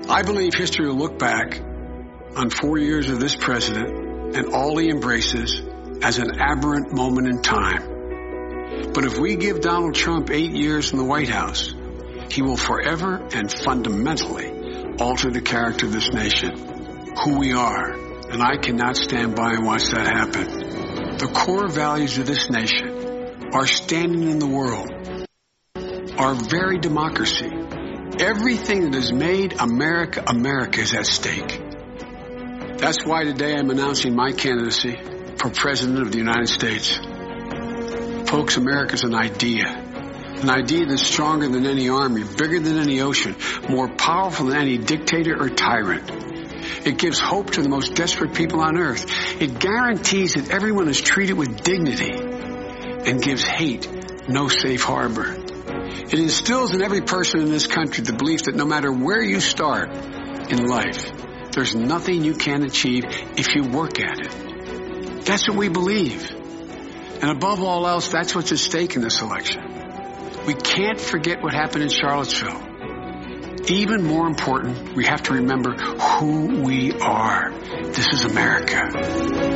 I believe history will look back on 4 years of this president and all he embraces as an aberrant moment in time. But if we give Donald Trump 8 years in the White House, he will forever and fundamentally alter the character of this nation, who we are, and I cannot stand by and watch that happen. The core values of this nation, our standing in the world, our very democracy, everything that has made America America is at stake. That's why today I'm announcing my candidacy for President of the United States. Folks, America's an idea that's stronger than any army, bigger than any ocean, more powerful than any dictator or tyrant. It gives hope to the most desperate people on earth. It guarantees that everyone is treated with dignity and gives hate no safe harbor. It instills in every person in this country the belief that no matter where you start in life, there's nothing you can't achieve if you work at it. That's what we believe. And above all else, that's what's at stake in this election. We can't forget what happened in Charlottesville. Even more important, we have to remember who we are. This is America.